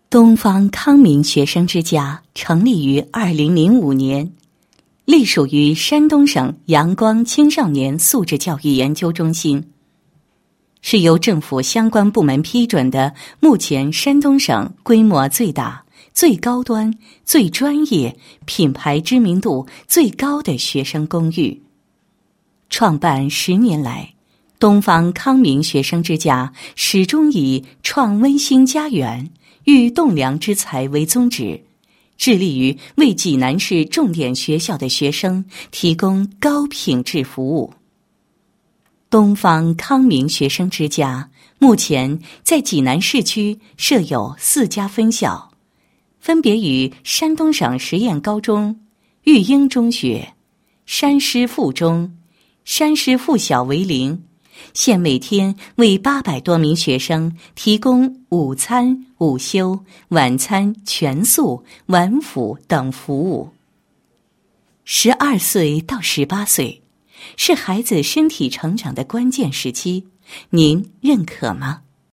东方康明学生之家成立于2005年，隶属于山东省阳光青少年素质教育研究中心，是由政府相关部门批准的目前山东省规模最大、最高端、最专业、品牌知名度最高的学生公寓。创办10年来，东方康明学生之家始终以创温馨家园、育栋梁之才为宗旨，致力于为济南市重点学校的学生提供高品质服务。东方康明学生之家目前在济南市区设有4家分校，分别与山东省实验高中、育英中学、山师附中、山师附小为邻，现每天为800多名学生提供午餐、午休、晚餐、全素、晚辅等服务。12岁到18岁是孩子身体成长的关键时期，您认可吗？